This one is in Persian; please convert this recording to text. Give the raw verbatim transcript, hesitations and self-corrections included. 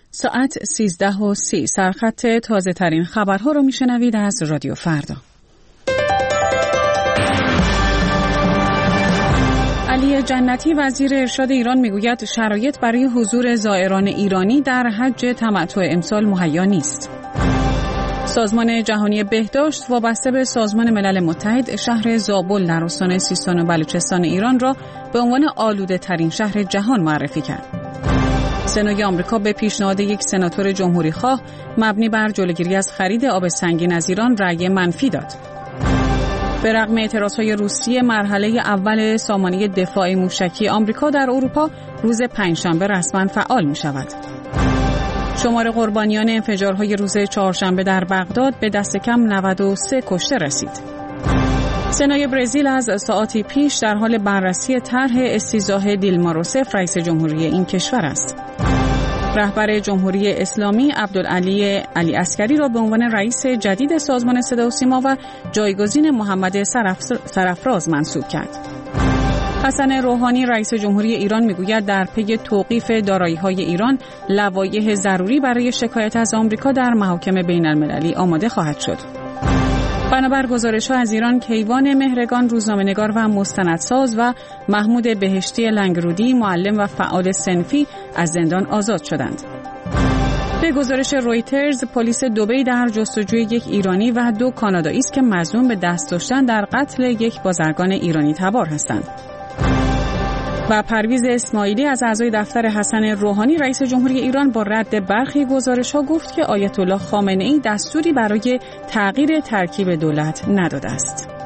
ساعت سیزده و سی سرخط تازه ترین خبرها رو میشنوید از رادیو فردا. علی جنتی وزیر ارشاد ایران میگوید شرایط برای حضور زائران ایرانی در حج تمتع امسال مهیا نیست. سازمان جهانی بهداشت وابسته به سازمان ملل متحد شهر زابل در استان سیستان و بلوچستان ایران را به عنوان آلوده ترین شهر جهان معرفی کرد. سنای آمریکا به پیشنهاد یک سناتور جمهوری خواه مبنی بر جلوگیری از خرید آب سنگین از ایران رأی منفی داد. به رغم اعتراضهای روسیه، مرحله اول سامانه دفاع موشکی آمریکا در اروپا روز پنجشنبه رسما فعال می شود. شمار قربانیان انفجارهای روز چهارشنبه در بغداد به دست کم نود و سه کشته رسید. سنای برزیل از ساعاتی پیش در حال بررسی طرح استیضاح دیلما روسف رئیس جمهوری این کشور است. رهبر جمهوری اسلامی عبدالعلی علی عسکری را به عنوان رئیس جدید سازمان صدا و سیما و جایگزین محمد سرافراز منصوب کرد. حسن روحانی رئیس جمهوری ایران میگوید در پی توقیف دارایی‌های ایران لوایح ضروری برای شکایت از آمریکا در محاکم بین‌المللی آماده خواهد شد. بنابر گزارش‌ها از ایران، کیوان مهرگان روزنامه‌نگار و مستندساز و محمود بهشتی لنگرودی معلم و فعال صنفی از زندان آزاد شدند. به گزارش رویترز، پلیس دبی در جستجوی یک ایرانی و دو کانادایی است که مظنون به دست داشتن در قتل یک بازرگان ایرانی تبار هستند. و پرویز اسماعیلی از اعضای دفتر حسن روحانی رئیس جمهوری ایران با رد برخی گزارش‌ها گفت که آیت الله خامنه‌ای دستوری برای تغییر ترکیب دولت نداده است.